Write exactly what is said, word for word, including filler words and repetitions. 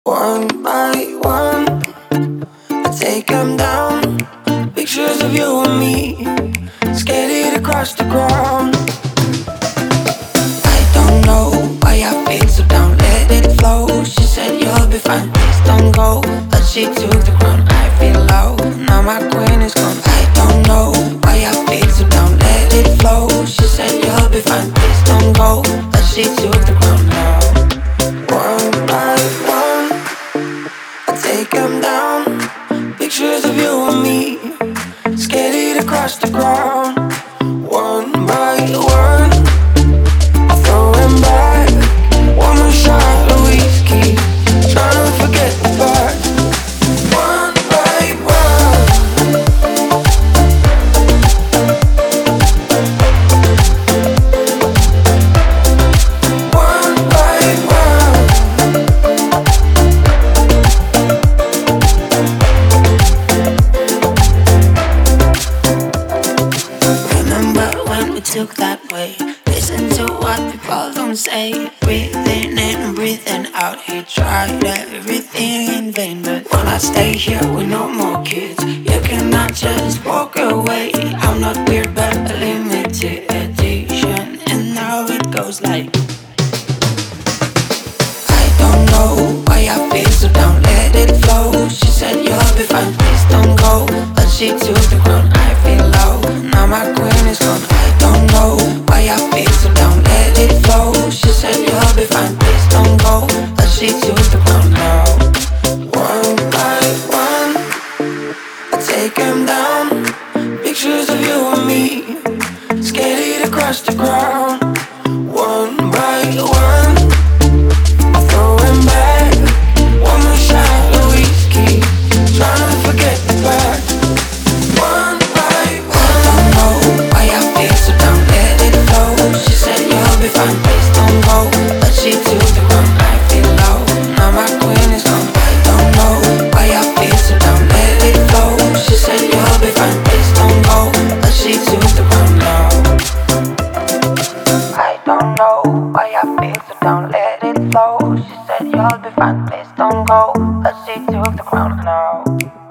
One by one, I take them down. Pictures of you and me, skated across the ground. I don't know why I feel so down, let it flow. She said you'll be fine, please don't go. But she took the crown, I feel low. Now my queen is gone. I don't know why I feel so down, let it flow. She said you'll be fine, please don't go. But she took the crown now. One by one, I take them down. Pictures of you and me, skated across the ground. One by one, I throw them back. One more shot of whiskey, trying to forget the past. One by one, one by one. Remember when we took that way? Listen to what people don't say. Breathing in and breathing out. He tried everything in vain, but when I stay here with no more kids, you cannot just walk away. I'm not weird, but a limited edition, and now it goes like, I don't know why I feel so down, let it flow. She said you'll be fine, please don't go. But she took the crown, I feel low. Now my queen is gone. I don't know why I feel so down, let it flow. She said you'll be fine, please don't go. But she took the crown now. One by one, I take them down. Pictures of you and me, skated across the ground. One by one, I throw him back. One more shot of whiskey, trying to forget the past. One by one, I don't know why I feel so down, let it flow. She said you'll be fine, please don't go. But she took the crown, I feel low. Now my queen is gone. I don't know why I feel so down, let it flow. She said you'll be fine, please don't go. But she took the crown now. I don't know why I feel so down, let it flow. She said you'll be fine, please don't go. But she took the crown now.